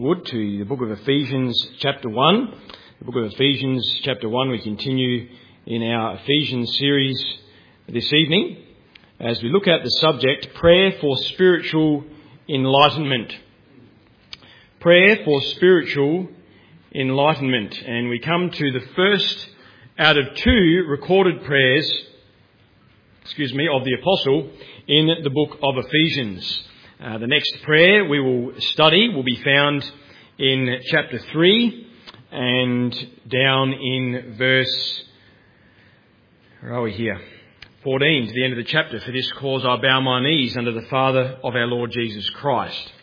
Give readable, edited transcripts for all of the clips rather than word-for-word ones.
To the book of Ephesians chapter 1. The book of Ephesians chapter 1, we continue in our Ephesians series this evening as we look at the subject, prayer for spiritual enlightenment. Prayer for spiritual enlightenment. And we come to the first out of two recorded prayers, of the apostle in the book of Ephesians. The next prayer we will study will be found in chapter 3 and down in verse, 14 to the end of the chapter. For this cause I bow my knees under the Father of our Lord Jesus Christ.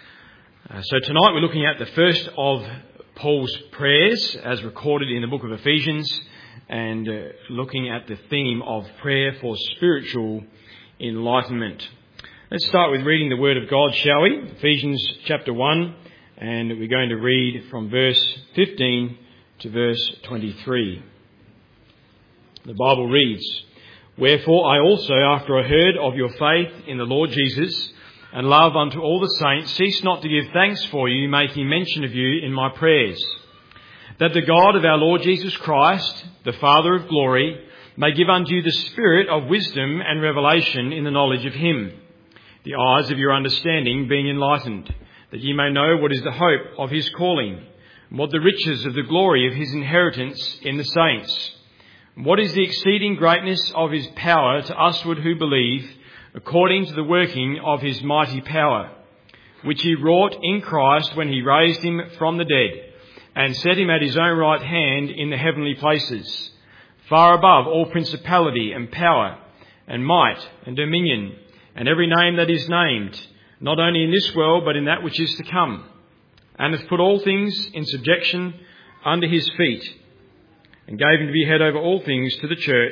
So tonight we're looking at the first of Paul's prayers as recorded in the book of Ephesians and looking at the theme of prayer for spiritual enlightenment. Let's start with reading the Word of God, shall we? Ephesians chapter 1, and we're going to read from verse 15 to verse 23. The Bible reads, "Wherefore I also, after I heard of your faith in the Lord Jesus, and love unto all the saints, cease not to give thanks for you, making mention of you in my prayers, that the God of our Lord Jesus Christ, the Father of glory, may give unto you the spirit of wisdom and revelation in the knowledge of him, the eyes of your understanding being enlightened, that ye may know what is the hope of his calling, and what the riches of the glory of his inheritance in the saints, and what is the exceeding greatness of his power to usward who believe, according to the working of his mighty power, which he wrought in Christ when he raised him from the dead, and set him at his own right hand in the heavenly places, far above all principality and power and might and dominion, and every name that is named, not only in this world, but in that which is to come, and hath put all things in subjection under his feet, and gave him to be head over all things to the church,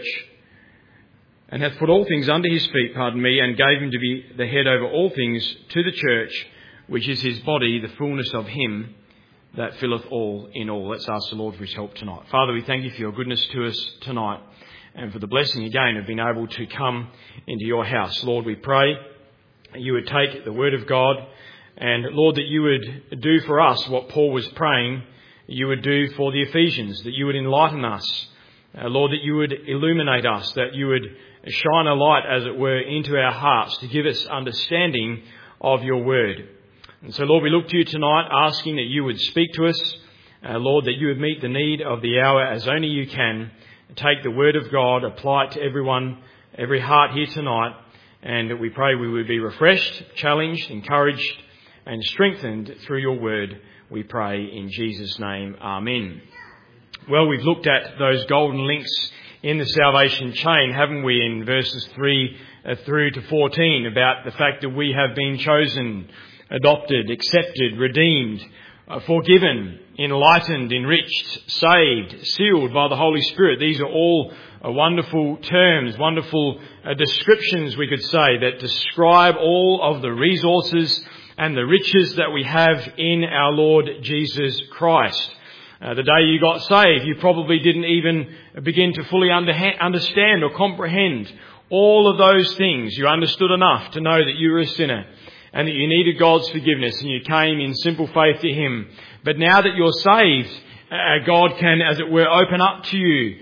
and hath put all things under his feet, and gave him to be the head over all things to the church, which is his body, the fullness of him that filleth all in all." Let's ask the Lord for his help tonight. Father, we thank you for your goodness to us tonight, and for the blessing again of being able to come into your house. Lord, we pray that you would take the word of God, and Lord, that you would do for us what Paul was praying you would do for the Ephesians, that you would enlighten us, Lord, that you would illuminate us, that you would shine a light, as it were, into our hearts to give us understanding of your word. And so, Lord, we look to you tonight asking that you would speak to us, Lord, that you would meet the need of the hour as only you can. Take the word of God, apply it to everyone, every heart here tonight, and we pray we would be refreshed, challenged, encouraged, and strengthened through your word. We pray in Jesus' name. Amen. Well, we've looked at those golden links in the salvation chain, haven't we, in verses 3 through to 14, about the fact that we have been chosen, adopted, accepted, redeemed, forgiven, enlightened, enriched, saved, sealed by the Holy Spirit. These are all wonderful terms, wonderful descriptions, we could say, that describe all of the resources and the riches that we have in our Lord Jesus Christ. The day you got saved, you probably didn't even begin to fully understand or comprehend all of those things. You understood enough to know that you were a sinner and that you needed God's forgiveness, and you came in simple faith to him. But now that you're saved, God can, as it were, open up to you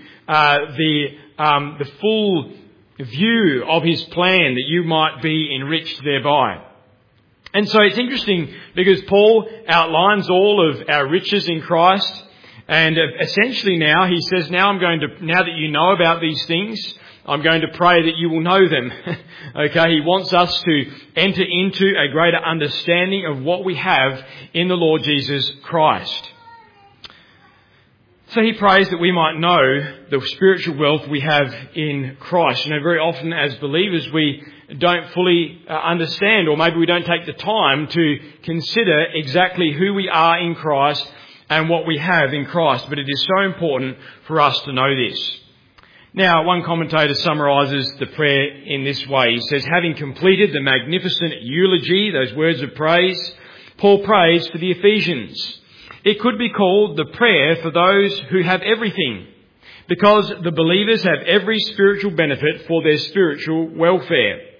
the full view of his plan, that you might be enriched thereby. And so it's interesting because Paul outlines all of our riches in Christ, and essentially now he says, now that you know about these things, I'm going to pray that you will know them. Okay, he wants us to enter into a greater understanding of what we have in the Lord Jesus Christ. So he prays that we might know the spiritual wealth we have in Christ. You know, very often as believers we don't fully understand, or maybe we don't take the time to consider exactly who we are in Christ and what we have in Christ. But it is so important for us to know this. Now, one commentator summarises the prayer in this way. He says, having completed the magnificent eulogy, those words of praise, Paul prays for the Ephesians. It could be called the prayer for those who have everything, because the believers have every spiritual benefit for their spiritual welfare.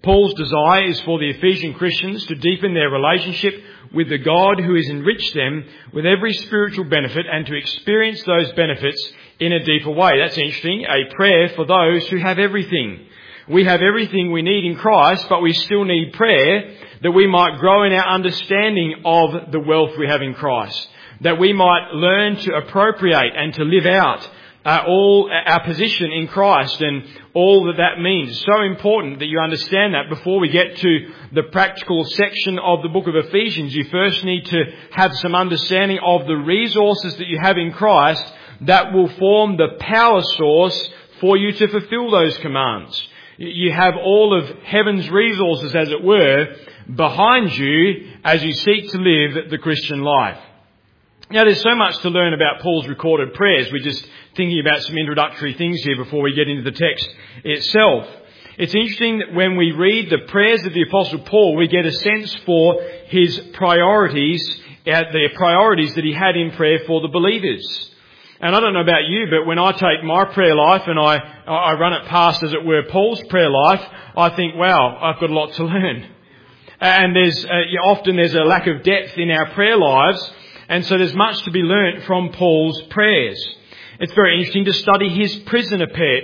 Paul's desire is for the Ephesian Christians to deepen their relationship with the God who has enriched them with every spiritual benefit and to experience those benefits in a deeper way. That's interesting. A prayer for those who have everything. We have everything we need in Christ, but we still need prayer that we might grow in our understanding of the wealth we have in Christ. That we might learn to appropriate and to live out all our position in Christ and all that means. It's so important that you understand that before we get to the practical section of the book of Ephesians. You first need to have some understanding of the resources that you have in Christ that will form the power source for you to fulfill those commands. You have all of heaven's resources, as it were, behind you as you seek to live the Christian life. Now, there's so much to learn about Paul's recorded prayers. We're just thinking about some introductory things here before we get into the text itself. It's interesting that when we read the prayers of the Apostle Paul, we get a sense for his priorities, the priorities that he had in prayer for the believers. And I don't know about you, but when I take my prayer life and I run it past, as it were, Paul's prayer life, I think, wow, I've got a lot to learn. And often there's a lack of depth in our prayer lives. And so there's much to be learnt from Paul's prayers. It's very interesting to study his prison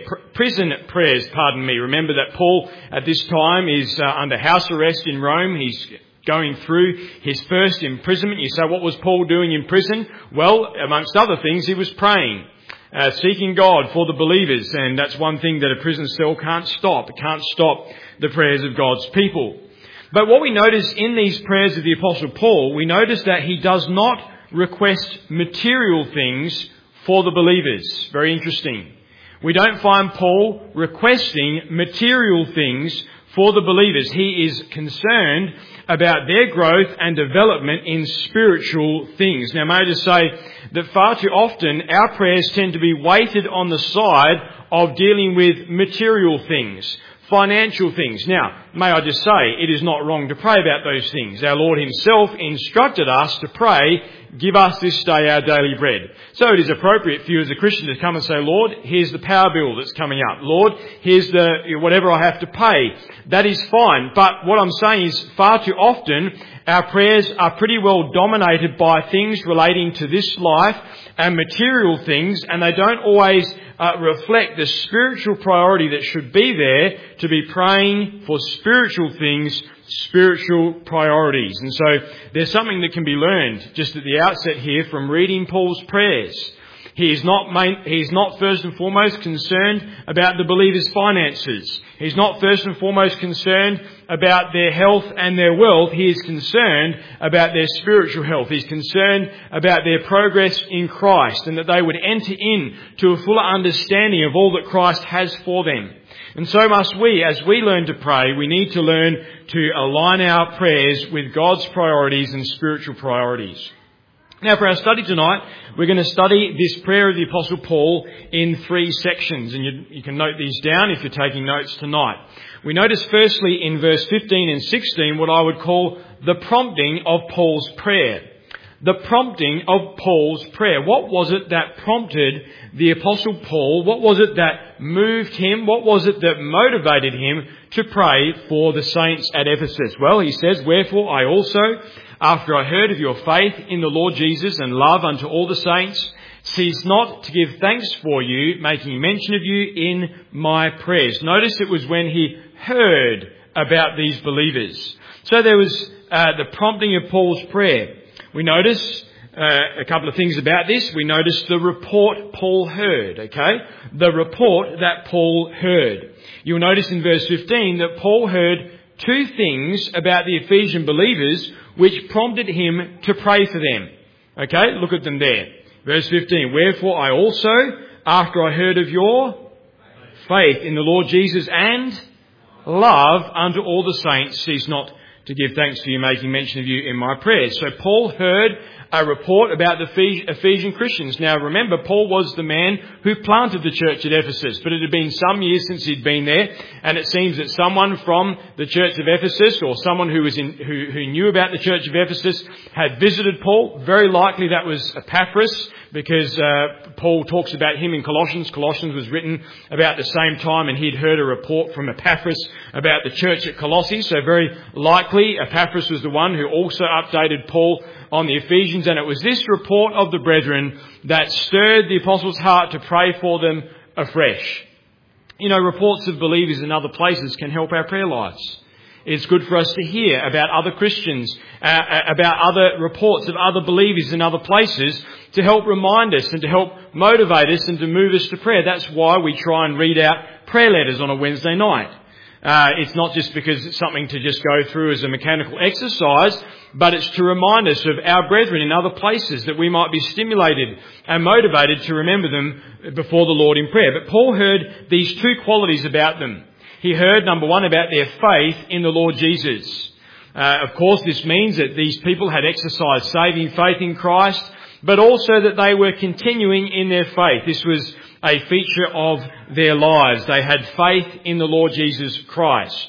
prayers. Remember that Paul at this time is under house arrest in Rome. He's going through his first imprisonment. You say, what was Paul doing in prison? Well, amongst other things, he was praying, seeking God for the believers. And that's one thing that a prison cell can't stop. It can't stop the prayers of God's people. But what we notice in these prayers of the Apostle Paul, we notice that he does not request material things for the believers. Very interesting. We don't find Paul requesting material things for the believers. He is concerned about their growth and development in spiritual things. Now, may I just say that far too often our prayers tend to be weighted on the side of dealing with material things, financial things. Now, may I just say, it is not wrong to pray about those things. Our Lord himself instructed us to pray, give us this day our daily bread. So it is appropriate for you as a Christian to come and say, Lord, here's the power bill that's coming up. Lord, here's the whatever I have to pay. That is fine. But what I'm saying is far too often our prayers are pretty well dominated by things relating to this life and material things, and they don't always reflect the spiritual priority that should be there to be praying for spiritual things, spiritual priorities. And so there's something that can be learned just at the outset here from reading Paul's prayers. He is not first and foremost concerned about the believers' finances. He's not first and foremost concerned about their health and their wealth. He is concerned about their spiritual health. He's concerned about their progress in Christ and that they would enter into a fuller understanding of all that Christ has for them. And so must we, as we learn to pray, we need to learn to align our prayers with God's priorities and spiritual priorities. Now, for our study tonight, we're going to study this prayer of the Apostle Paul in 3 sections. And you can note these down if you're taking notes tonight. We notice firstly in verse 15 and 16 what I would call the prompting of Paul's prayer. The prompting of Paul's prayer. What was it that prompted the Apostle Paul? What was it that moved him? What was it that motivated him to pray for the saints at Ephesus? Well, he says, "Wherefore I also, after I heard of your faith in the Lord Jesus and love unto all the saints, cease not to give thanks for you, making mention of you in my prayers." Notice it was when he heard about these believers. So there was the prompting of Paul's prayer. We notice a couple of things about this. We notice the report Paul heard, okay? The report that Paul heard. You'll notice in verse 15 that Paul heard 2 things about the Ephesian believers which prompted him to pray for them. Okay, look at them there. Verse 15, "Wherefore I also, after I heard of your faith in the Lord Jesus and love unto all the saints, cease not to give thanks for you, making mention of you in my prayers." So Paul heard a report about the Ephesian Christians. Now remember, Paul was the man who planted the church at Ephesus, but it had been some years since he'd been there, and it seems that someone from the church of Ephesus, or someone who knew about the church of Ephesus, had visited Paul. Very likely that was Epaphras, because Paul talks about him in Colossians. Colossians was written about the same time, and he'd heard a report from Epaphras about the church at Colossae. So very likely Epaphras was the one who also updated Paul on the Ephesians, and it was this report of the brethren that stirred the apostles' heart to pray for them afresh. You know, reports of believers in other places can help our prayer lives. It's good for us to hear about other Christians, about other reports of other believers in other places, to help remind us and to help motivate us and to move us to prayer. That's why we try and read out prayer letters on a Wednesday night. It's not just because it's something to just go through as a mechanical exercise, but it's to remind us of our brethren in other places, that we might be stimulated and motivated to remember them before the Lord in prayer. But Paul heard these two qualities about them. He heard, number one, about their faith in the Lord Jesus. Of course, this means that these people had exercised saving faith in Christ, but also that they were continuing in their faith. This was a feature of their lives. They had faith in the Lord Jesus Christ.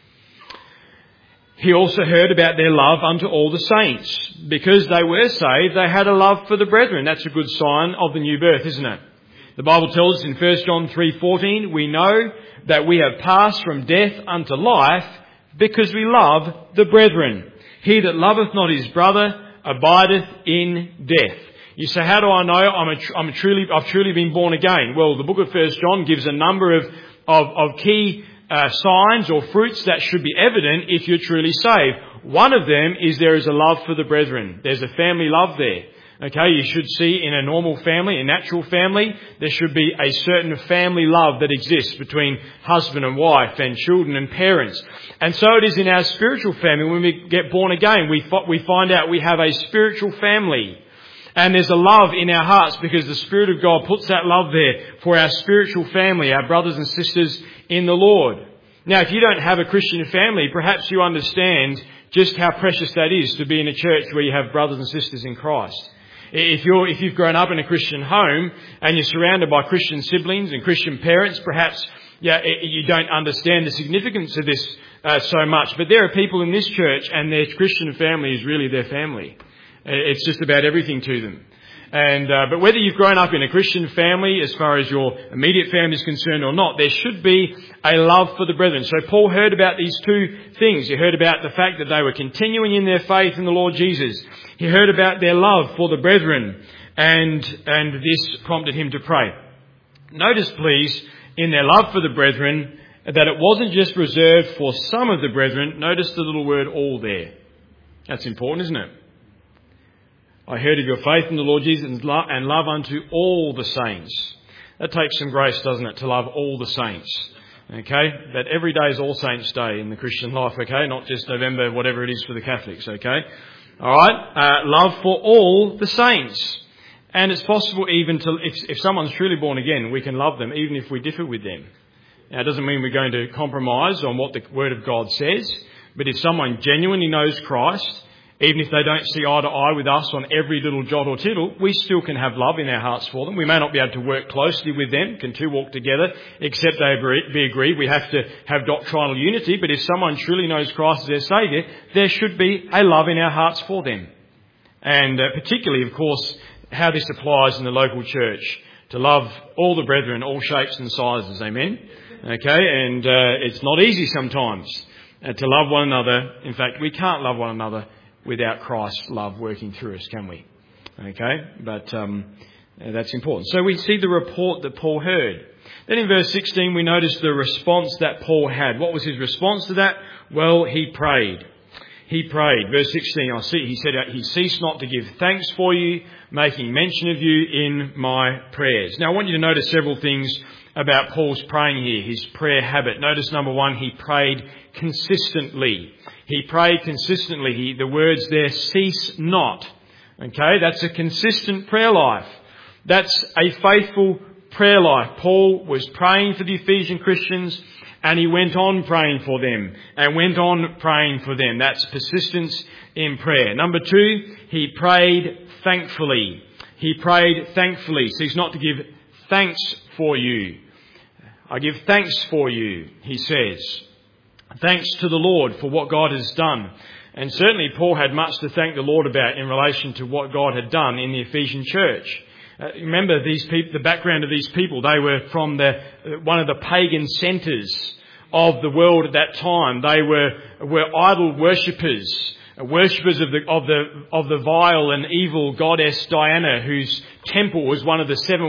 He also heard about their love unto all the saints. Because they were saved, they had a love for the brethren. That's a good sign of the new birth, isn't it? The Bible tells us in 1 John 3:14, we know that we have passed from death unto life because we love the brethren. He that loveth not his brother abideth in death. You say, how do I know I've truly been born again? Well, the book of 1 John gives a number of key signs or fruits that should be evident if you're truly saved. One of them is there is a love for the brethren. There's a family love there. Okay, you should see in a normal family, a natural family, there should be a certain family love that exists between husband and wife and children and parents. And so it is in our spiritual family. When we get born again, we find out we have a spiritual family. And there's a love in our hearts because the Spirit of God puts that love there for our spiritual family, our brothers and sisters in the Lord. Now, if you don't have a Christian family, perhaps you understand just how precious that is to be in a church where you have brothers and sisters in Christ. If you've grown up in a Christian home and you're surrounded by Christian siblings and Christian parents, perhaps you don't understand the significance of this so much. But there are people in this church and their Christian family is really their family. It's just about everything to them. But whether you've grown up in a Christian family, as far as your immediate family is concerned or not, there should be a love for the brethren. So Paul heard about these two things. He heard about the fact that they were continuing in their faith in the Lord Jesus. He heard about their love for the brethren, and this prompted him to pray. Notice, please, in their love for the brethren, that it wasn't just reserved for some of the brethren. Notice the little word all there. That's important, isn't it? I heard of your faith in the Lord Jesus and love unto all the saints. That takes some grace, doesn't it, to love all the saints? Okay? That every day is All Saints' Day in the Christian life, okay? Not just November, whatever it is for the Catholics, okay? Alright? Love for all the saints. And it's possible even to, if someone's truly born again, we can love them even if we differ with them. Now, it doesn't mean we're going to compromise on what the Word of God says, but if someone genuinely knows Christ, even if they don't see eye to eye with us on every little jot or tittle, we still can have love in our hearts for them. We may not be able to work closely with them. Can two walk together except they be agreed? We have to have doctrinal unity. But if someone truly knows Christ as their Saviour, there should be a love in our hearts for them. And particularly, of course, how this applies in the local church. To love all the brethren, all shapes and sizes. Amen? Okay, and it's not easy sometimes to love one another. In fact, we can't love one another without Christ's love working through us, can we? Okay, but that's important. So we see the report that Paul heard. Then in verse 16 we notice the response that Paul had. What was his response to that? Well, he prayed. He prayed. Verse 16, he said, he ceased not to give thanks for you, making mention of you in my prayers. Now I want you to notice several things about Paul's praying here, his prayer habit. Notice number one, he prayed consistently. He prayed consistently. The words there, cease not. Okay, that's a consistent prayer life. That's a faithful prayer life. Paul was praying for the Ephesian Christians and he went on praying for them and went on praying for them. That's persistence in prayer. Number two, he prayed thankfully. He prayed thankfully. Cease not to give thanks for you. I give thanks for you, he says. Thanks to the Lord for what God has done. And certainly Paul had much to thank the Lord about in relation to what God had done in the Ephesian church. Remember these people, the background of these people. They were from one of the pagan centres of the world at that time. They were idol worshippers, worshippers of the vile and evil goddess Diana, whose temple was one of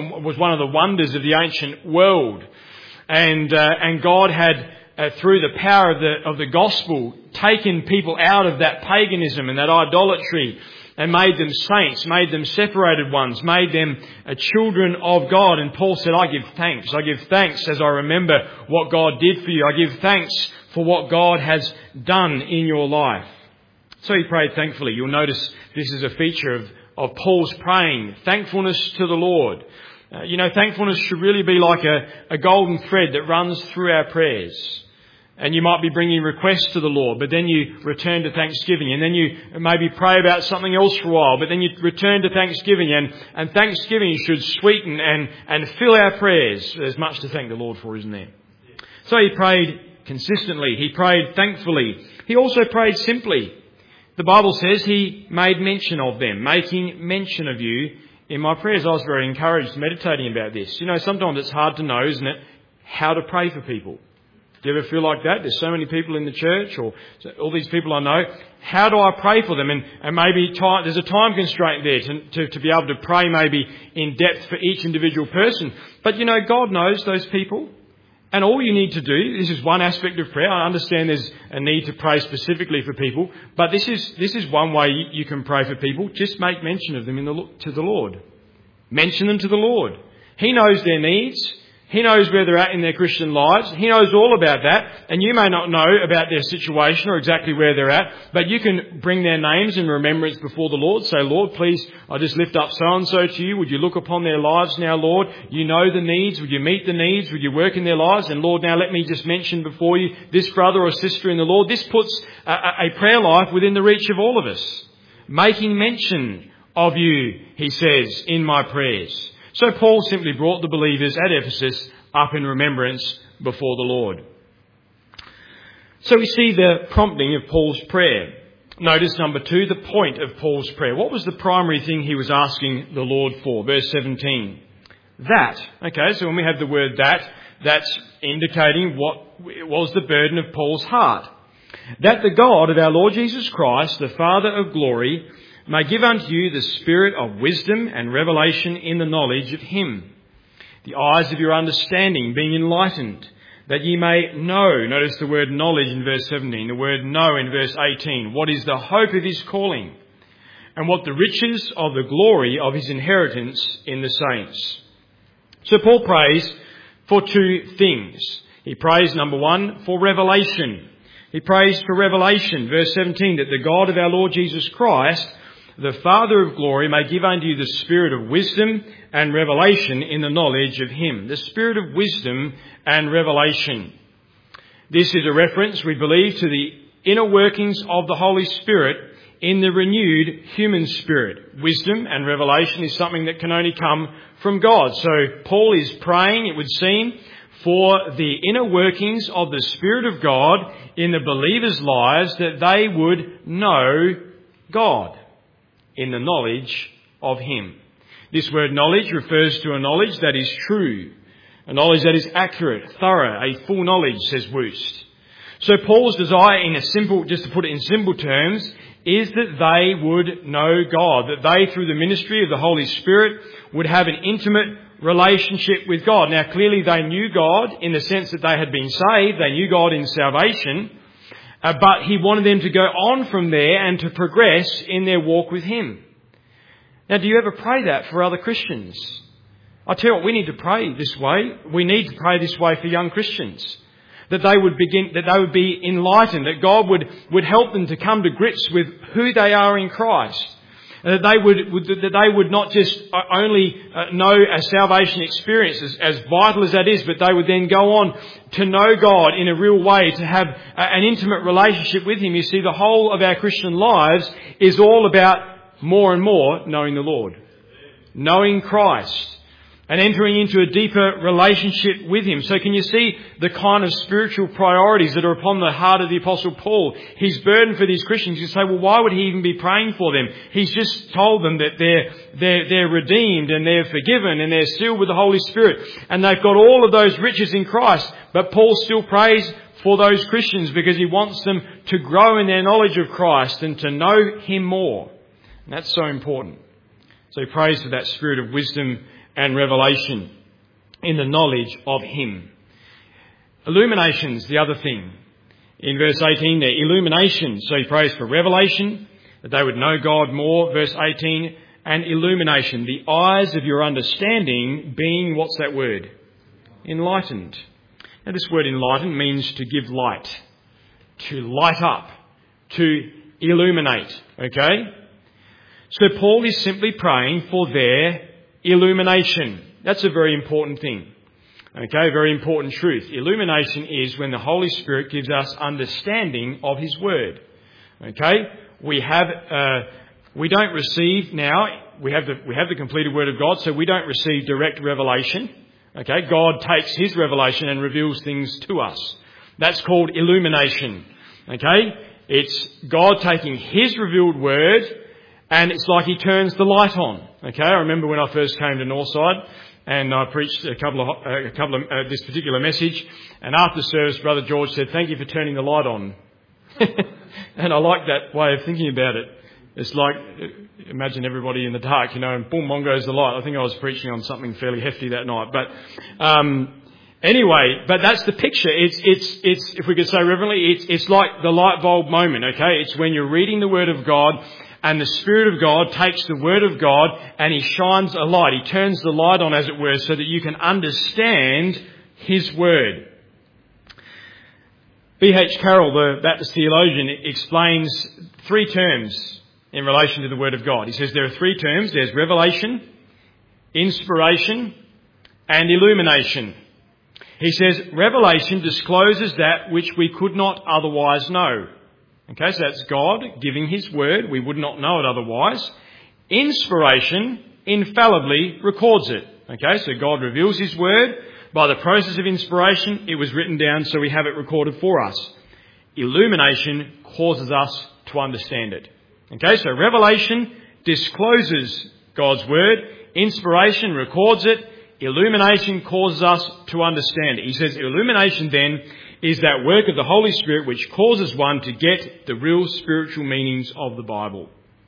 the wonders of the ancient world. And God had, through the power of the gospel, taken people out of that paganism and that idolatry and made them saints, made them separated ones, made them children of God. And Paul said, I give thanks. I give thanks as I remember what God did for you. I give thanks for what God has done in your life. So he prayed thankfully. You'll notice this is a feature of Paul's praying. Thankfulness to the Lord. Thankfulness should really be like a golden thread that runs through our prayers. And you might be bringing requests to the Lord, but then you return to thanksgiving. And then you maybe pray about something else for a while, but then you return to thanksgiving. And thanksgiving should sweeten and fill our prayers. There's much to thank the Lord for, isn't there? So he prayed consistently. He prayed thankfully. He also prayed simply. The Bible says he made mention of them, making mention of you in my prayers. I was very encouraged meditating about this. Sometimes it's hard to know, isn't it, how to pray for people. Do you ever feel like that? There's so many people in the church, or all these people I know. How do I pray for them? And maybe there's a time constraint there to be able to pray maybe in depth for each individual person. But God knows those people. And all you need to do, this is one aspect of prayer. I understand there's a need to pray specifically for people, but this is one way you can pray for people. Just make mention of them to the Lord. Mention them to the Lord. He knows their needs. He knows where they're at in their Christian lives. He knows all about that. And you may not know about their situation or exactly where they're at, but you can bring their names in remembrance before the Lord. Say, Lord, please, I just lift up so-and-so to you. Would you look upon their lives now, Lord? You know the needs. Would you meet the needs? Would you work in their lives? And Lord, now let me just mention before you this brother or sister in the Lord. This puts a prayer life within the reach of all of us. Making mention of you, he says, in my prayers. So Paul simply brought the believers at Ephesus up in remembrance before the Lord. So we see the prompting of Paul's prayer. Notice number 2, the point of Paul's prayer. What was the primary thing he was asking the Lord for? Verse 17. That. Okay, so when we have the word that's indicating what was the burden of Paul's heart. That the God of our Lord Jesus Christ, the Father of glory, may give unto you the spirit of wisdom and revelation in the knowledge of him, the eyes of your understanding being enlightened, that ye may know. Notice the word knowledge in verse 17, the word know in verse 18. What is the hope of his calling, and what the riches of the glory of his inheritance in the saints. So Paul prays for 2 things. He prays, number 1, for revelation. He prays for revelation. Verse 17, that the God of our Lord Jesus Christ, the Father of glory, may give unto you the spirit of wisdom and revelation in the knowledge of him. The spirit of wisdom and revelation. This is a reference, we believe, to the inner workings of the Holy Spirit in the renewed human spirit. Wisdom and revelation is something that can only come from God. So Paul is praying, it would seem, for the inner workings of the Spirit of God in the believers' lives, that they would know God in the knowledge of him. This word knowledge refers to a knowledge that is true, a knowledge that is accurate, thorough, a full knowledge, says Woost. So Paul's desire, just to put it in simple terms, is that they would know God, that they, through the ministry of the Holy Spirit, would have an intimate relationship with God. Now, clearly they knew God in the sense that they had been saved. They knew God in salvation. But he wanted them to go on from there and to progress in their walk with him. Now, do you ever pray that for other Christians? I tell you what, we need to pray this way. We need to pray this way for young Christians. That they would be enlightened, that God would help them to come to grips with who they are in Christ. That they would not just only know a salvation experience, as vital as that is, but they would then go on to know God in a real way, to have an intimate relationship with him. You see, the whole of our Christian lives is all about more and more knowing the Lord, knowing Christ, and entering into a deeper relationship with Him. So can you see the kind of spiritual priorities that are upon the heart of the Apostle Paul? His burden for these Christians, you say, well, why would he even be praying for them? He's just told them that they're redeemed and they're forgiven and they're sealed with the Holy Spirit and they've got all of those riches in Christ. But Paul still prays for those Christians because he wants them to grow in their knowledge of Christ and to know Him more. And that's so important. So he prays for that spirit of wisdom and revelation in the knowledge of Him. Illumination's the other thing. In verse 18 there, illumination. So he prays for revelation, that they would know God more. Verse 18, and illumination. The eyes of your understanding being, what's that word? Enlightened. Now this word enlightened means to give light, to light up, to illuminate. Okay? So Paul is simply praying for their illumination. That's a very important thing. Okay, very important truth. Illumination is when the Holy Spirit gives us understanding of His Word. Okay, we don't receive now. We have the completed Word of God, so we don't receive direct revelation. Okay, God takes His revelation and reveals things to us. That's called illumination. Okay, it's God taking His revealed Word, and it's like He turns the light on. Okay, I remember when I first came to Northside and I preached a couple of this particular message, and after service, Brother George said, "Thank you for turning the light on." And I like that way of thinking about it. It's like, imagine everybody in the dark, and boom, on goes the light. I think I was preaching on something fairly hefty that night, but anyway, but that's the picture. It's if we could say reverently, it's like the light bulb moment. Okay, it's when you're reading the Word of God. And the Spirit of God takes the Word of God and He shines a light. He turns the light on, as it were, so that you can understand His Word. B.H. Carroll, the Baptist theologian, explains 3 terms in relation to the Word of God. He says there are 3 terms. There's revelation, inspiration, and illumination. He says revelation discloses that which we could not otherwise know. Okay, so that's God giving His Word. We would not know it otherwise. Inspiration infallibly records it. Okay, so God reveals His Word. By the process of inspiration, it was written down, so we have it recorded for us. Illumination causes us to understand it. Okay, so revelation discloses God's Word. Inspiration records it. Illumination causes us to understand it. He says illumination then is that work of the Holy Spirit which causes one to get the real spiritual meanings of the Bible.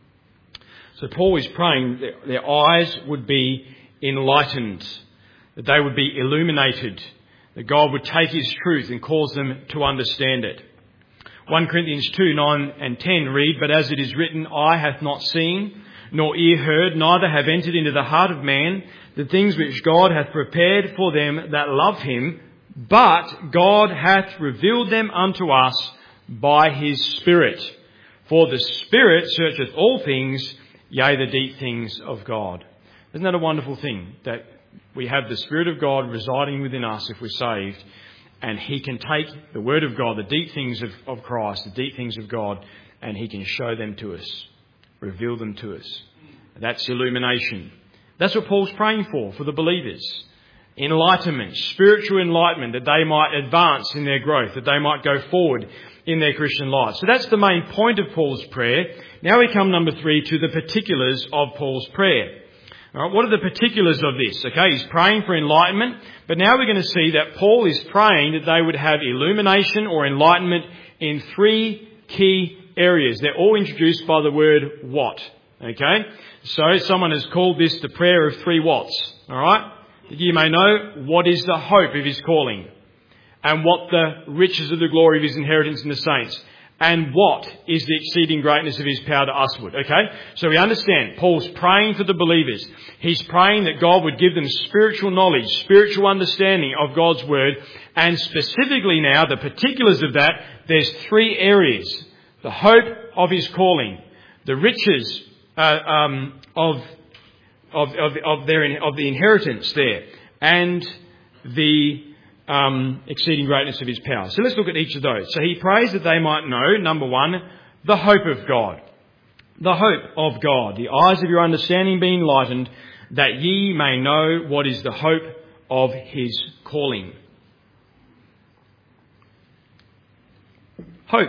So Paul is praying that their eyes would be enlightened, that they would be illuminated, that God would take His truth and cause them to understand it. 1 Corinthians 2, 9 and 10 read, "But as it is written, eye hath not seen, nor ear heard, neither have entered into the heart of man the things which God hath prepared for them that love Him, but God hath revealed them unto us by His Spirit. For the Spirit searcheth all things, yea, the deep things of God." Isn't that a wonderful thing? That we have the Spirit of God residing within us if we're saved, and He can take the Word of God, the deep things of Christ, the deep things of God, and He can show them to us, reveal them to us. That's illumination. That's what Paul's praying for the believers. Enlightenment, spiritual enlightenment, that they might advance in their growth, that they might go forward in their Christian life. So that's the main point of Paul's prayer. Now we come, number 3, to the particulars of Paul's prayer. All right, what are the particulars of this? Okay, he's praying for enlightenment, but now we're going to see that Paul is praying that they would have illumination or enlightenment in 3 key areas. They're all introduced by the word what. Okay, so someone has called this the prayer of 3 whats. All right. That you may know what is the hope of His calling, and what the riches of the glory of His inheritance in the saints, and what is the exceeding greatness of His power to usward. Okay? So we understand Paul's praying for the believers. He's praying that God would give them spiritual knowledge, spiritual understanding of God's Word, and specifically now, the particulars of that, there's 3 areas. The hope of His calling, the riches of the inheritance there, and the exceeding greatness of His power. So let's look at each of those. So he prays that they might know, number 1, the hope of God. the hope of God, the eyes of your understanding being enlightened, that ye may know what is the hope of his calling. Hope.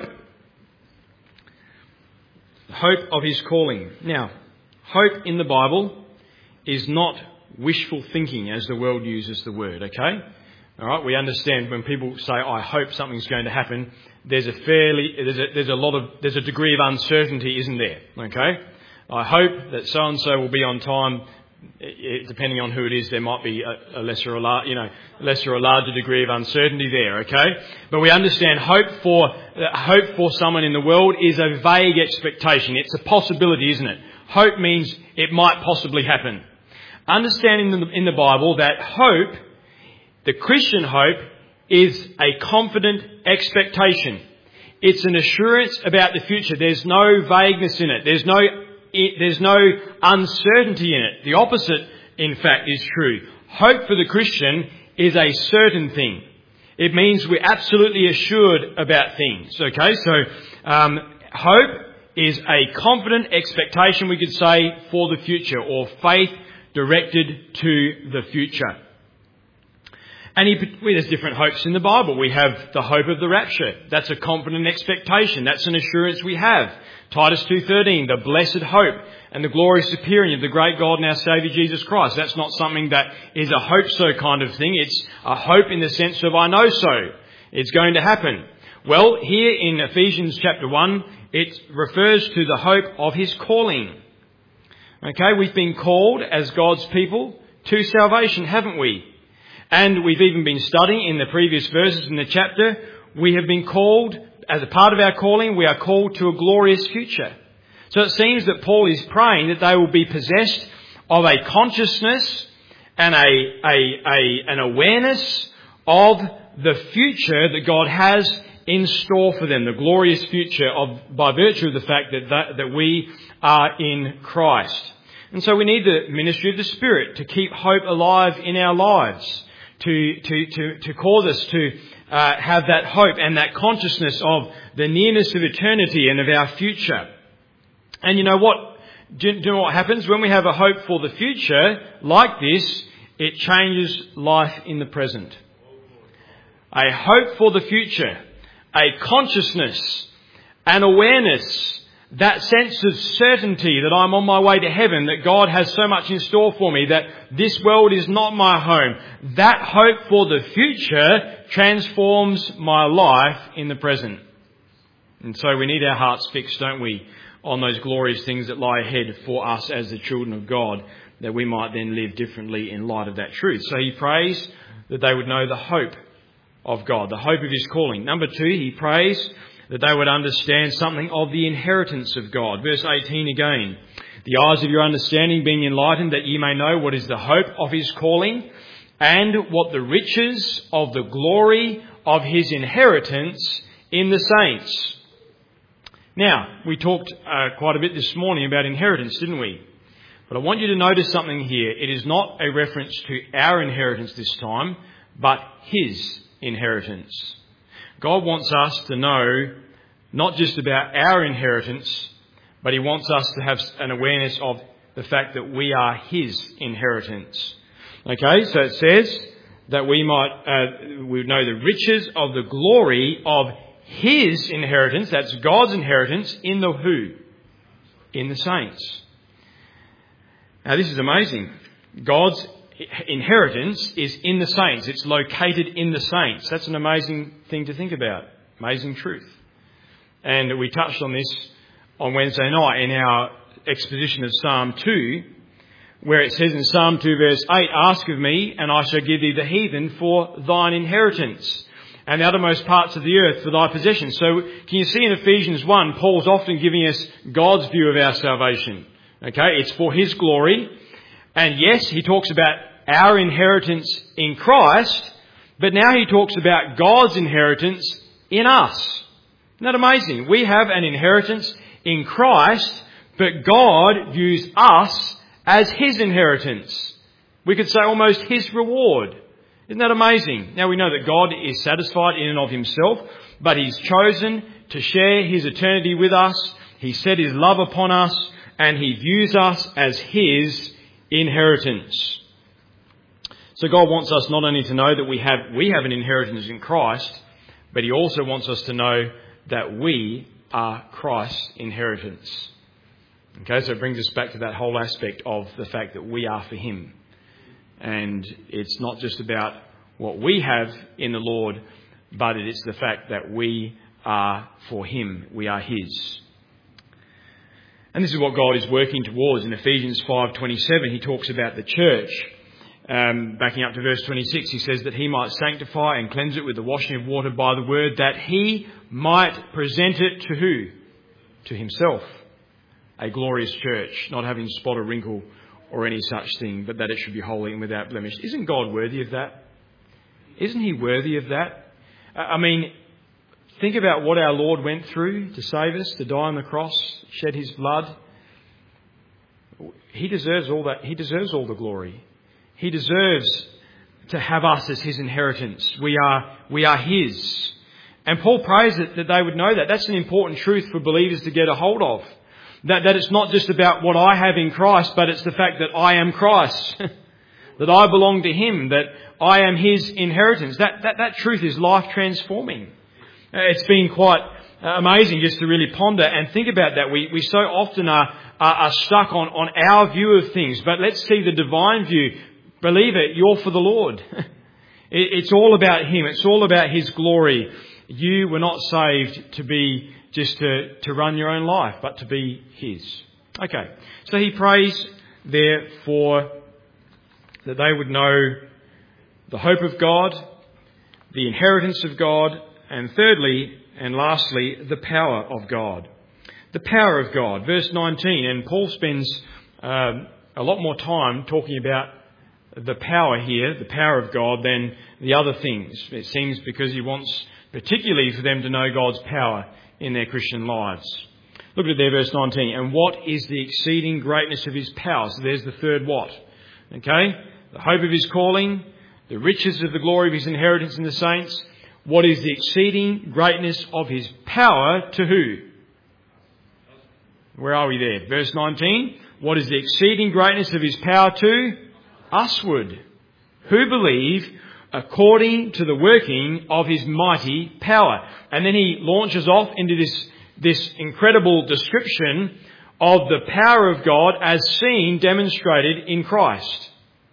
The hope of his calling. Now, hope in the Bible is not wishful thinking as the world uses the word, okay? All right, we understand when people say, I hope something's going to happen, there's a degree of uncertainty, isn't there? Okay? I hope that so-and-so will be on time. Depending on who it is, there might be a lesser or larger degree of uncertainty there, okay? But we understand hope for someone in the world is a vague expectation. It's a possibility, isn't it? Hope means it might possibly happen. Understanding in the Bible that hope, the Christian hope, is a confident expectation. It's an assurance about the future. There's no vagueness in it. There's no uncertainty in it. The opposite, in fact, is true. Hope for the Christian is a certain thing. It means we're absolutely assured about things. Okay, so hope is a confident expectation, we could say, for the future, or faith directed to the future. And there's different hopes in the Bible. We have the hope of the rapture. That's a confident expectation. That's an assurance we have. Titus 2:13, the blessed hope and the glorious appearing of the great God and our Saviour Jesus Christ. That's not something that is a hope-so kind of thing. It's a hope in the sense of I know so. It's going to happen. Well, here in Ephesians chapter 1, it refers to the hope of his calling. Okay, we've been called as God's people to salvation, haven't we? And we've even been studying in the previous verses in the chapter, we have been called, as a part of our calling, we are called to a glorious future. So it seems that Paul is praying that they will be possessed of a consciousness and an awareness of the future that God has in store for them, the glorious future by virtue of the fact that we are in Christ. And so we need the ministry of the Spirit to keep hope alive in our lives, to cause us to have that hope and that consciousness of the nearness of eternity and of our future. And you know what? Do you know what happens? When we have a hope for the future like this, it changes life in the present. A hope for the future, a consciousness, an awareness, that sense of certainty that I'm on my way to heaven, that God has so much in store for me, that this world is not my home. That hope for the future transforms my life in the present. And so we need our hearts fixed, don't we, on those glorious things that lie ahead for us as the children of God, that we might then live differently in light of that truth. So he prays that they would know the hope of God, the hope of his calling. Number 2, he prays that they would understand something of the inheritance of God. Verse 18 again, the eyes of your understanding being enlightened, that ye may know what is the hope of his calling, and what the riches of the glory of his inheritance in the saints. Now, we talked quite a bit this morning about inheritance, didn't we? But I want you to notice something here. It is not a reference to our inheritance this time, but his inheritance. God wants us to know not just about our inheritance, but he wants us to have an awareness of the fact that we are his inheritance. Okay, so it says that we would know the riches of the glory of his inheritance, that's God's inheritance, in the who? In the saints. Now this is amazing. God's inheritance is in the saints. It's located in the saints. That's an amazing thing to think about. Amazing truth. And we touched on this on Wednesday night in our exposition of Psalm 2, where it says in Psalm 2 verse 8, ask of me and I shall give thee the heathen for thine inheritance, and the uttermost parts of the earth for thy possession. So can you see in Ephesians 1, Paul's often giving us God's view of our salvation. Okay, it's for his glory. And yes, he talks about our inheritance in Christ, but now he talks about God's inheritance in us. Isn't that amazing? We have an inheritance in Christ, but God views us as his inheritance. We could say almost his reward. Isn't that amazing? Now we know that God is satisfied in and of himself, but he's chosen to share his eternity with us He set his love upon us, and he views us as his inheritance. So God wants us not only to know that we have an inheritance in Christ, but he also wants us to know that we are Christ's inheritance. Okay, so it brings us back to that whole aspect of the fact that we are for him. And it's not just about what we have in the Lord, but it's the fact that we are for him. We are his. And this is what God is working towards. In Ephesians 5:27, he talks about the church. Backing up to verse 26, he says that he might sanctify and cleanse it with the washing of water by the word, that he might present it to who? To himself. A glorious church, not having spot or wrinkle or any such thing, but that it should be holy and without blemish. Isn't God worthy of that? Isn't he worthy of that? I mean, think about what our Lord went through to save us, to die on the cross, shed his blood. He deserves all that. He deserves all the glory. He deserves to have us as his inheritance. We are his. And Paul prays that they would know that. That's an important truth for believers to get a hold of. That it's not just about what I have in Christ, but it's the fact that I am Christ. That I belong to him. That I am his inheritance. That truth is life transforming. It's been quite amazing just to really ponder and think about that. We so often are stuck on our view of things. But let's see the divine view. Believer, you're for the Lord. It's all about him. It's all about his glory. You were not saved to be just to run your own life, but to be his. Okay, so he prays there for that they would know the hope of God, the inheritance of God, and thirdly and lastly, the power of God. The power of God. Verse 19, and Paul spends a lot more time talking about the power here, the power of God, than the other things. It seems because he wants particularly for them to know God's power in their Christian lives. Look at there, verse 19. And what is the exceeding greatness of his power? So there's the third what. Okay? The hope of his calling, the riches of the glory of his inheritance in the saints. What is the exceeding greatness of his power to who? Where are we there? Verse 19. What is the exceeding greatness of his power to? Usward, who believe according to the working of his mighty power. And then he launches off into this incredible description of the power of God as seen, demonstrated in Christ.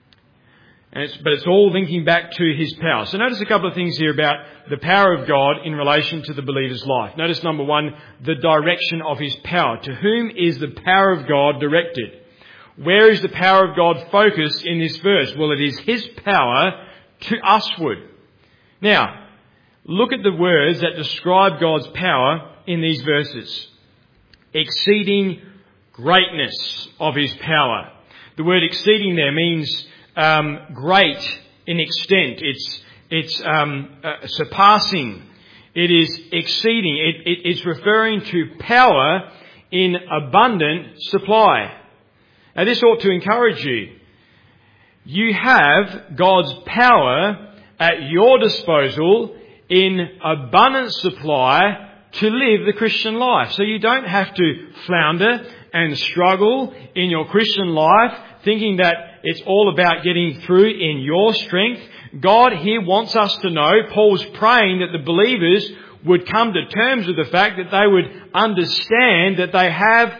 But it's all linking back to his power. So notice a couple of things here about the power of God in relation to the believer's life. Notice number one, the direction of his power. To whom is the power of God directed? Where is the power of God focused in this verse? Well, it is his power to usward. Now, look at the words that describe God's power in these verses. Exceeding greatness of his power. The word exceeding there means great in extent. It's surpassing. It is exceeding. It's referring to power in abundant supply. Now this ought to encourage you. You have God's power at your disposal in abundant supply to live the Christian life. So you don't have to flounder and struggle in your Christian life thinking that it's all about getting through in your strength. God here wants us to know, Paul's praying that the believers would come to terms with the fact that they would understand that they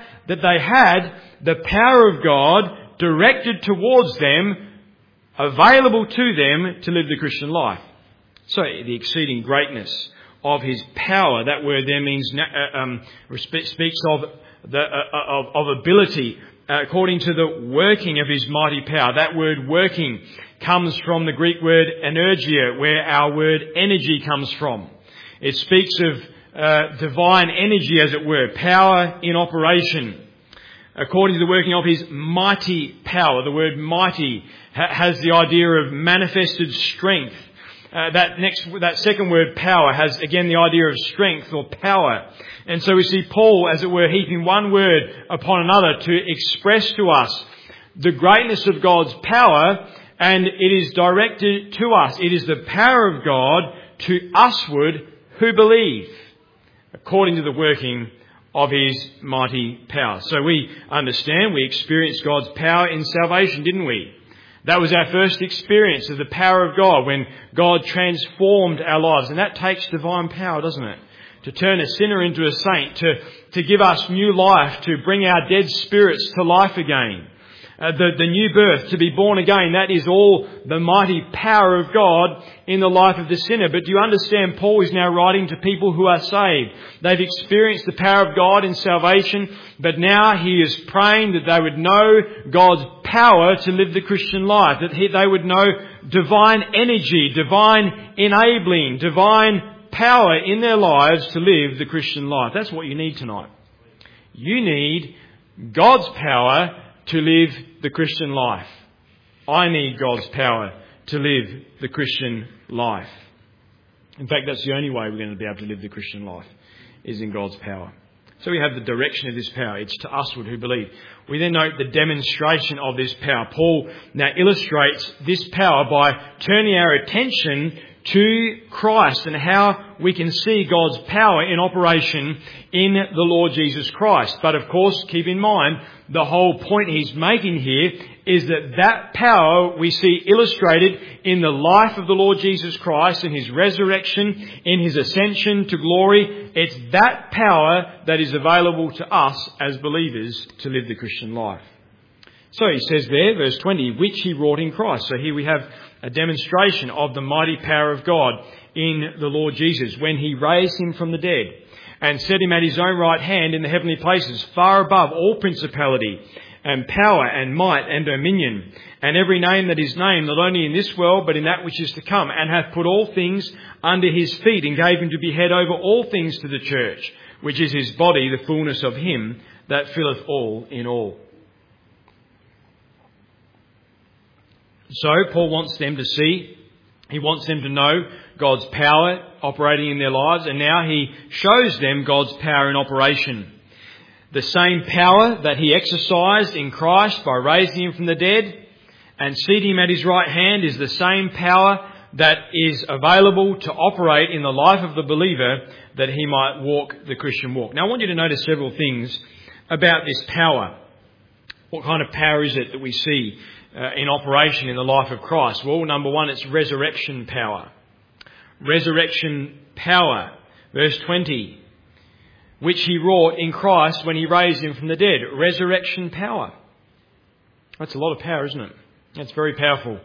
had the power of God directed towards them, available to them to live the Christian life. So the exceeding greatness of his power, that word there means speaks of ability according to the working of his mighty power. That word working comes from the Greek word energia, where our word energy comes from. It speaks of divine energy, as it were, power in operation. According to the working of his mighty power. The word mighty has the idea of manifested strength. That second word, power, has again the idea of strength or power. And so we see Paul, as it were, heaping one word upon another to express to us the greatness of God's power, and it is directed to us. It is the power of God to usward who believe, according to the working of His mighty power. So we understand, we experienced God's power in salvation, didn't we? That was our first experience of the power of God when God transformed our lives. And that takes divine power, doesn't it? To turn a sinner into a saint, to give us new life, to bring our dead spirits to life again. The new birth, to be born again, that is all the mighty power of God in the life of the sinner. But do you understand, Paul is now writing to people who are saved. They've experienced the power of God in salvation, but now he is praying that they would know God's power to live the Christian life, that they would know divine energy, divine enabling, divine power in their lives to live the Christian life. That's what you need tonight. You need God's power to live the Christian life. I need God's power to live the Christian life. In fact, that's the only way we're going to be able to live the Christian life, is in God's power. So we have the direction of this power. It's to usward who believe. We then note the demonstration of this power. Paul now illustrates this power by turning our attention to Christ and how we can see God's power in operation in the Lord Jesus Christ. But of course, keep in mind, the whole point he's making here is that power we see illustrated in the life of the Lord Jesus Christ, in His resurrection, in His ascension to glory. It's that power that is available to us as believers to live the Christian life. So he says there, verse 20, which He wrought in Christ. So here we have a demonstration of the mighty power of God in the Lord Jesus when He raised Him from the dead and set Him at His own right hand in the heavenly places, far above all principality and power and might and dominion, and every name that is named, not only in this world, but in that which is to come, and hath put all things under His feet, and gave Him to be head over all things to the church, which is His body, the fullness of Him that filleth all in all. So Paul wants them to see, he wants them to know God's power operating in their lives, and now he shows them God's power in operation. The same power that He exercised in Christ by raising Him from the dead and seating Him at His right hand is the same power that is available to operate in the life of the believer, that he might walk the Christian walk. Now I want you to notice several things about this power. What kind of power is it that we see in operation in the life of Christ? Well, number one, it's resurrection power. Resurrection power. Verse 20. Which He wrought in Christ when He raised Him from the dead. Resurrection power. That's a lot of power, isn't it? That's very powerful.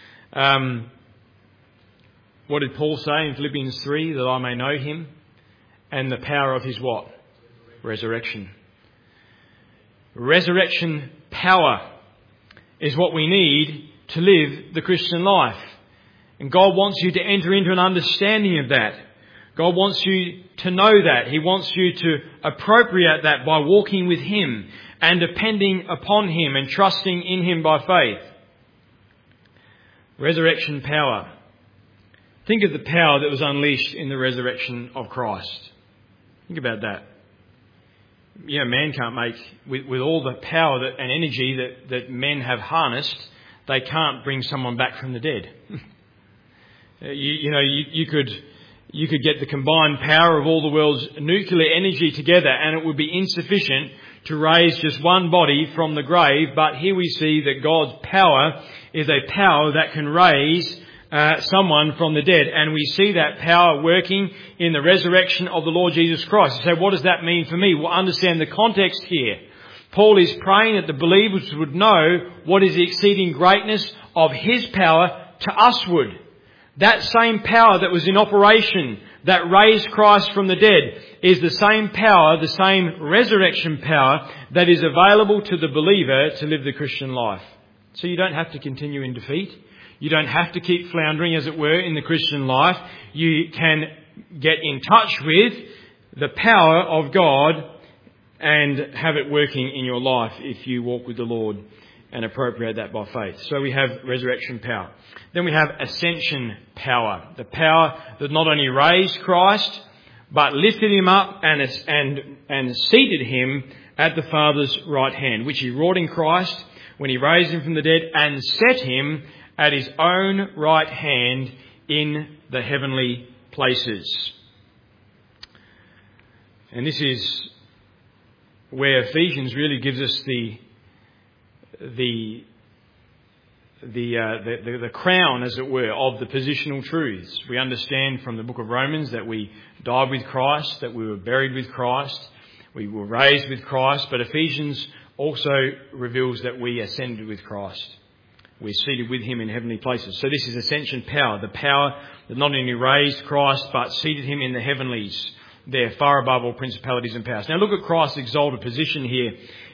What did Paul say in Philippians 3? That I may know Him and the power of His what? Resurrection. Resurrection power is what we need to live the Christian life. And God wants you to enter into an understanding of that. God wants you to know that. He wants you to appropriate that by walking with Him and depending upon Him and trusting in Him by faith. Resurrection power. Think of the power that was unleashed in the resurrection of Christ. Think about that. You know, man can't make, with all the power and energy that men have harnessed, they can't bring someone back from the dead. You could get the combined power of all the world's nuclear energy together and it would be insufficient to raise just one body from the grave. But here we see that God's power is a power that can raise someone from the dead. And we see that power working in the resurrection of the Lord Jesus Christ. So what does that mean for me? Well, understand the context here. Paul is praying that the believers would know what is the exceeding greatness of His power to usward. That same power that was in operation, that raised Christ from the dead, is the same power, the same resurrection power that is available to the believer to live the Christian life. So you don't have to continue in defeat. You don't have to keep floundering, as it were, in the Christian life. You can get in touch with the power of God and have it working in your life if you walk with the Lord and appropriate that by faith. So we have resurrection power. Then we have ascension power. The power that not only raised Christ, but lifted Him up and seated Him at the Father's right hand, which He wrought in Christ when He raised Him from the dead and set Him at His own right hand in the heavenly places. And this is where Ephesians really gives us the crown, as it were, of the positional truths. We understand from the book of Romans that we died with Christ, that we were buried with Christ, we were raised with Christ, but Ephesians also reveals that we ascended with Christ. We're seated with him in heavenly places. So this is ascension power, the power that not only raised Christ but seated him in the heavenlies, there far above all principalities and powers. Now look at Christ's exalted position here.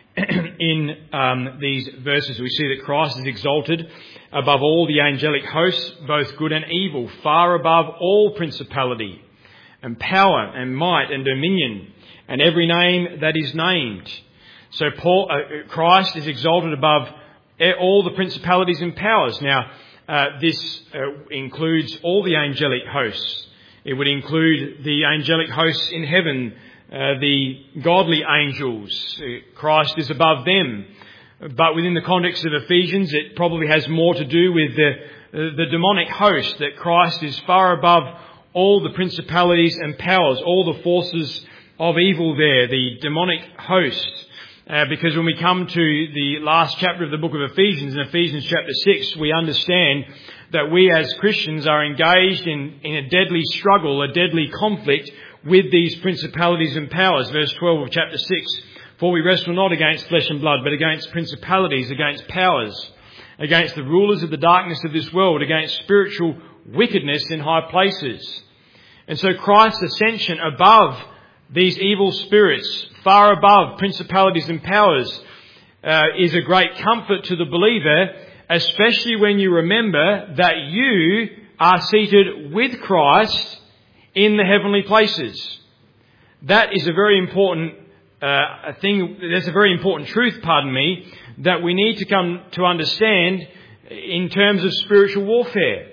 In these verses we see that Christ is exalted above all the angelic hosts, both good and evil, far above all principality and power and might and dominion and every name that is named. So Christ is exalted above all the principalities and powers. Now this includes all the angelic hosts. It would include the angelic hosts in heaven, the godly angels. Christ is above them. But within the context of Ephesians, it probably has more to do with the demonic host, that Christ is far above all the principalities and powers, all the forces of evil there, the demonic host. Because when we come to the last chapter of the book of Ephesians, in Ephesians chapter 6, we understand that we as Christians are engaged in a deadly struggle, a deadly conflict with these principalities and powers. Verse 12 of chapter 6, for we wrestle not against flesh and blood, but against principalities, against powers, against the rulers of the darkness of this world, against spiritual wickedness in high places. And so Christ's ascension above these evil spirits, far above principalities and powers, is a great comfort to the believer, especially when you remember that you are seated with Christ in the heavenly places. That is a very important thing. That's a very important truth, that we need to come to understand in terms of spiritual warfare.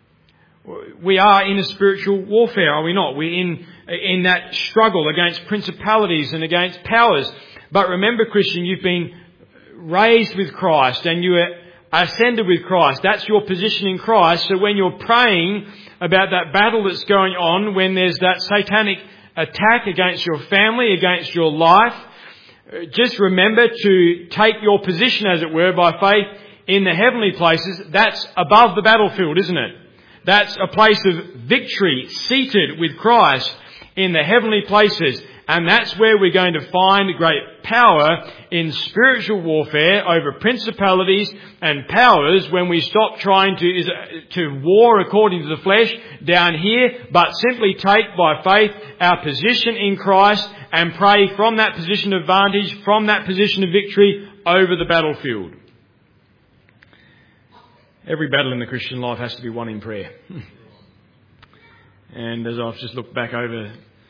We are in a spiritual warfare, are we not? We're in that struggle against principalities and against powers. But remember, Christian, you've been raised with Christ and you are ascended with Christ. That's your position in Christ. So when you're praying about that battle that's going on, when there's that satanic attack against your family, against your life, just remember to take your position, as it were, by faith in the heavenly places. That's above the battlefield, isn't it? That's a place of victory, seated with Christ in the heavenly places. And that's where we're going to find great power in spiritual warfare over principalities and powers, when we stop trying to war according to the flesh down here, but simply take by faith our position in Christ and pray from that position of vantage, from that position of victory over the battlefield. Every battle in the Christian life has to be won in prayer. And as I've just looked back over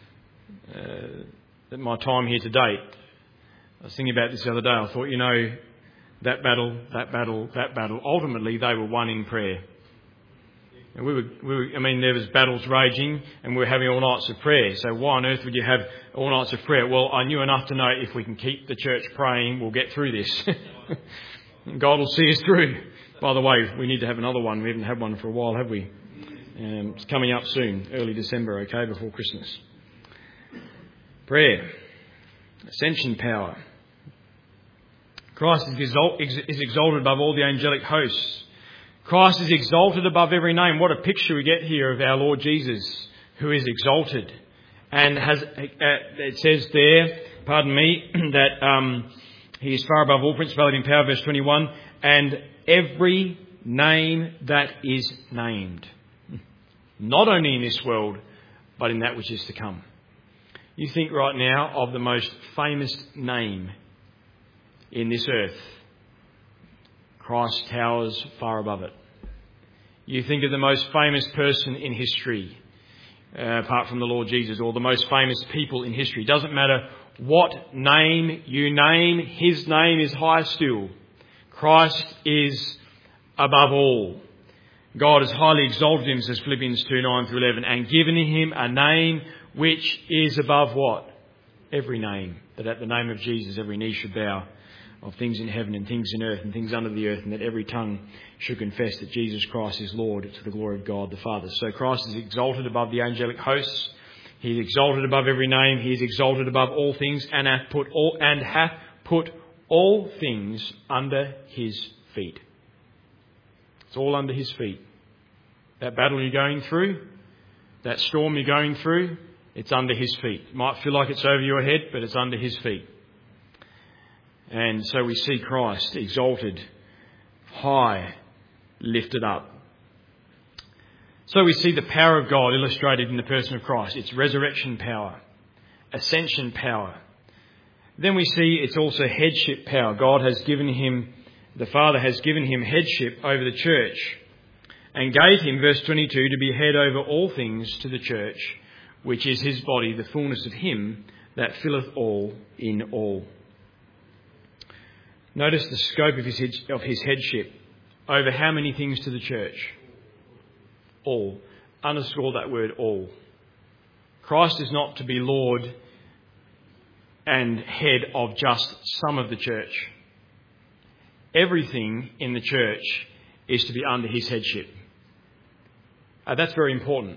my time here to date, I was thinking about this the other day. I thought, that battle, ultimately they were won in prayer. And there was battles raging and we were having all nights of prayer. So why on earth would you have all nights of prayer? Well, I knew enough to know if we can keep the church praying, we'll get through this. God will see us through. By the way, we need to have another one. We haven't had one for a while, have we? It's coming up soon, early December, okay, before Christmas. Prayer. Ascension power. Christ is exalted above all the angelic hosts. Christ is exalted above every name. What a picture we get here of our Lord Jesus, who is exalted. And it says there, that he is far above all principality and power, verse 21, and every name that is named. Not only in this world, but in that which is to come. You think right now of the most famous name in this earth. Christ towers far above it. You think of the most famous person in history, apart from the Lord Jesus, or the most famous people in history. Doesn't matter what name you name, his name is higher still. Christ is above all. God has highly exalted him, says Philippians 2:9-11, and given him a name which is above what? Every name. That at the name of Jesus every knee should bow, of things in heaven and things in earth and things under the earth, and that every tongue should confess that Jesus Christ is Lord, to the glory of God the Father. So Christ is exalted above the angelic hosts. He is exalted above every name. He is exalted above all things and hath put all things under his feet. It's all under his feet. That battle you're going through, that storm you're going through, it's under his feet. It might feel like it's over your head, but it's under his feet. And so we see Christ exalted, high, lifted up. So we see the power of God illustrated in the person of Christ. It's resurrection power, ascension power. Then we see it's also headship power. The Father has given him headship over the church and gave him, verse 22, to be head over all things to the church, which is his body, the fullness of him that filleth all in all. Notice the scope of his headship over how many things to the church? All. Underscore that word, all. Christ is not to be Lord and head of just some of the church. Everything in the church is to be under his headship. That's very important.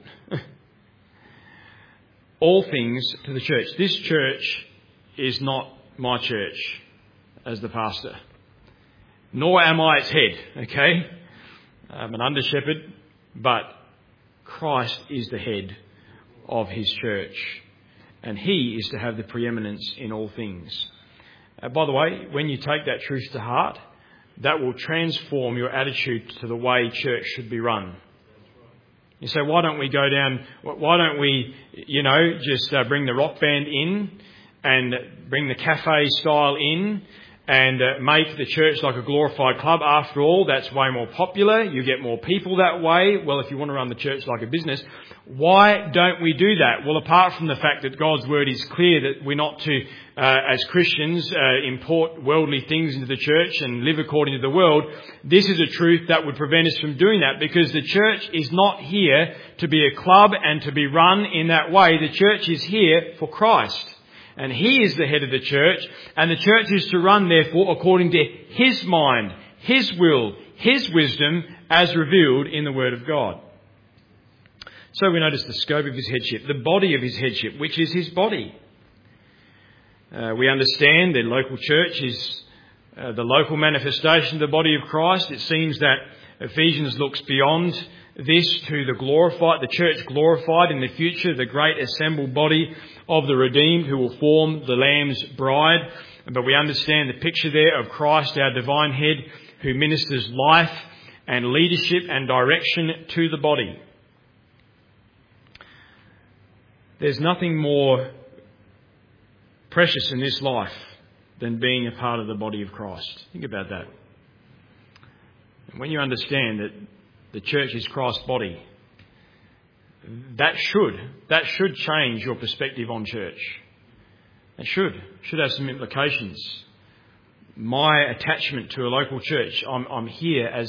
All things to the church. This church is not my church as the pastor. Nor am I its head, okay? I'm an under-shepherd, but Christ is the head of his church. And he is to have the preeminence in all things. By the way, when you take that truth to heart, that will transform your attitude to the way church should be run. You say, why don't we just bring the rock band in and bring the cafe style in and make the church like a glorified club? After all, that's way more popular. You get more people that way. Well, if you want to run the church like a business, why don't we do that? Well, apart from the fact that God's word is clear that we're not to, as Christians, import worldly things into the church and live according to the world, this is a truth that would prevent us from doing that, because the church is not here to be a club and to be run in that way. The church is here for Christ. And he is the head of the church, and the church is to run, therefore, according to his mind, his will, his wisdom, as revealed in the Word of God. So we notice the scope of his headship, the body of his headship, which is his body. We understand the local church is the local manifestation of the body of Christ. It seems that Ephesians looks beyond this to the church glorified in the future, the great assembled body of the redeemed who will form the Lamb's bride. But we understand the picture there of Christ, our divine head, who ministers life and leadership and direction to the body. There's nothing more precious in this life than being a part of the body of Christ. Think about that. And when you understand that the church is Christ's body, that should change your perspective on church. It should have some implications. My attachment to a local church, I'm here as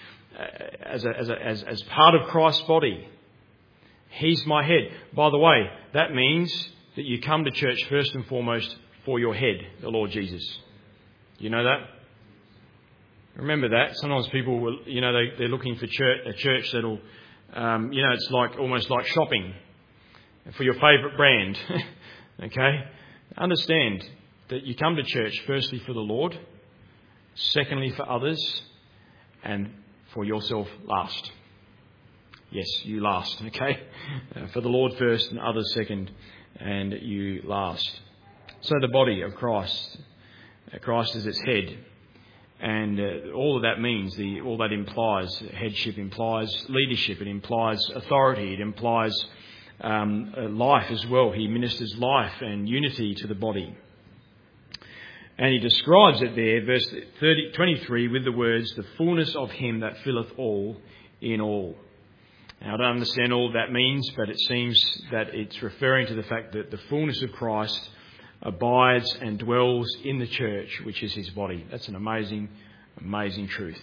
part of Christ's body. He's my head. By the way, that means that you come to church first and foremost for your head, the Lord Jesus. You know that? Remember that. Sometimes people will, they're looking for a church that'll, it's almost like shopping for your favourite brand. Okay? Understand that you come to church firstly for the Lord, secondly for others, and for yourself last. Yes, you last, okay? For the Lord first and others second, and you last. So the body of Christ, Christ is its head. And all of that means, all that implies, headship implies leadership, it implies authority, it implies life as well. He ministers life and unity to the body. And he describes it there, verse 23, with the words, the fullness of him that filleth all in all. Now, I don't understand all that means, but it seems that it's referring to the fact that the fullness of Christ abides and dwells in the church, which is his body. That's an amazing, amazing truth.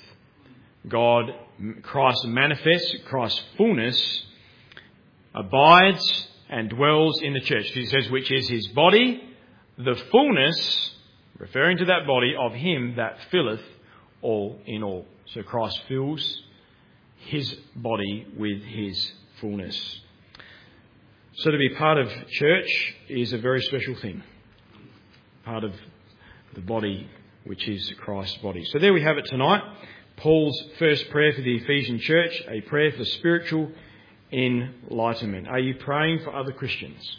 Christ manifests, Christ's fullness abides and dwells in the church. He says, which is his body, the fullness, referring to that body, of him that filleth all in all. So Christ fills his body with his fullness. So to be part of church is a very special thing. Part of the body, which is Christ's body. So there we have it tonight. Paul's first prayer for the Ephesian church, a prayer for spiritual enlightenment. Are you praying for other Christians?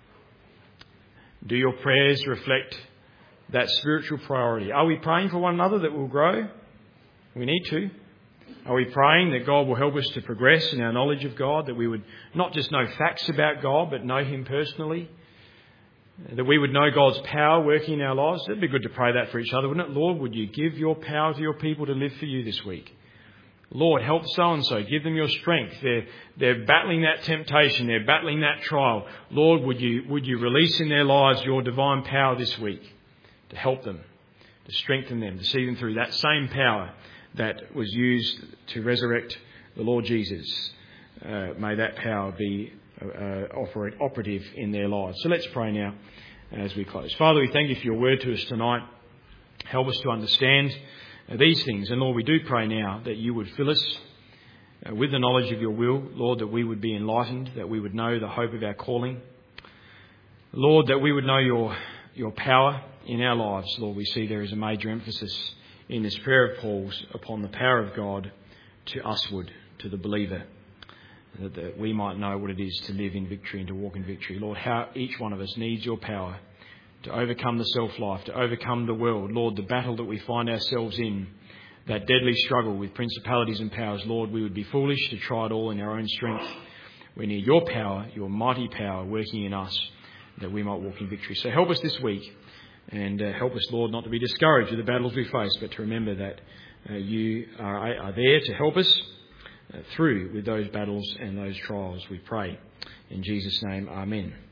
Do your prayers reflect that spiritual priority? Are we praying for one another that we'll grow? We need to. Are we praying that God will help us to progress in our knowledge of God, that we would not just know facts about God, but know Him personally? That we would know God's power working in our lives? It'd be good to pray that for each other, wouldn't it? Lord, would you give your power to your people to live for you this week? Lord, help so-and-so. Give them your strength. They're battling that temptation. They're battling that trial. Lord, would you release in their lives your divine power this week to help them, to strengthen them, to see them through that same power that was used to resurrect the Lord Jesus. May that power be operative in their lives. So let's pray now as we close. Father, we thank you for your word to us tonight. Help us to understand these things. And Lord, we do pray now that you would fill us with the knowledge of your will. Lord, that we would be enlightened, that we would know the hope of our calling. Lord, that we would know your power in our lives. Lord, we see there is a major emphasis in this prayer of Paul's upon the power of God to usward, to the believer, that we might know what it is to live in victory and to walk in victory. Lord, how each one of us needs your power to overcome the self-life, to overcome the world. Lord, the battle that we find ourselves in, that deadly struggle with principalities and powers. Lord, we would be foolish to try it all in our own strength. We need your power, your mighty power working in us, that we might walk in victory. So help us this week. And help us, Lord, not to be discouraged with the battles we face, but to remember that you are there to help us through with those battles and those trials, we pray. In Jesus' name, amen.